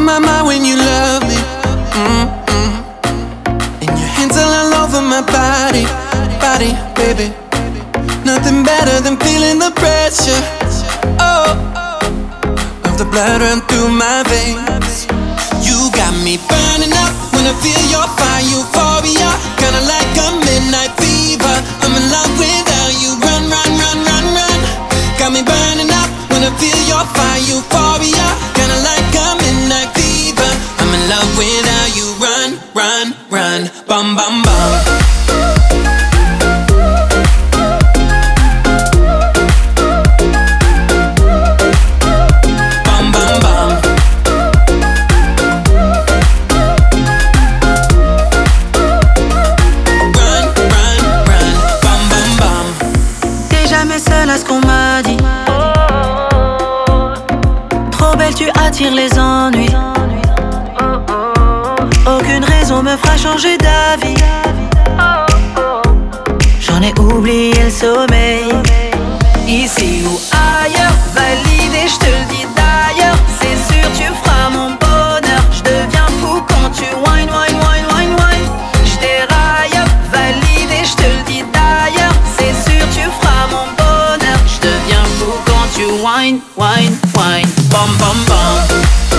my, when you love me. And your hands all over my body, body, baby. Nothing better than feeling the pressure, oh, of the blood run through my veins. You got me burning up when I feel your fire, euphoria, kinda like a midnight fever. I'm in love without you, run, run, run, run, run. Got me burning up when I feel your fire, euphoria, kinda like a midnight fever. I'm in love without you, run, run, run, bum, bum, bum. À ce qu'on m'a dit. Trop belle, tu attires les ennuis. Aucune raison me fera changer d'avis. J'en ai oublié le sommeil. Ici ou ailleurs, validé, je te le dis d'ailleurs. C'est sûr, tu feras mon bonheur. Je deviens fou quand tu whine, whine, whine, whine, whine. Je déraille, validé, je te le dis d'ailleurs. C'est sûr, tu feras mon bonheur. Je deviens fou quand tu whine, whine, whine. Bam, bam, bam.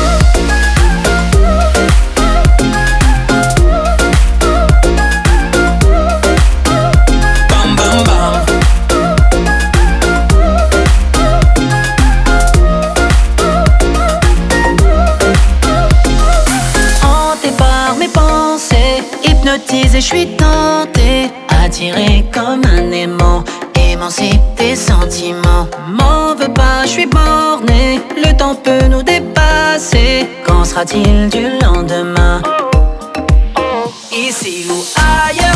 Hypnotisée, je suis tentée, attirée comme un aimant, émancipe tes sentiments. M'en veux pas, je suis bornée, le temps peut nous dépasser. Qu'en sera-t-il du lendemain? Ici ou ailleurs,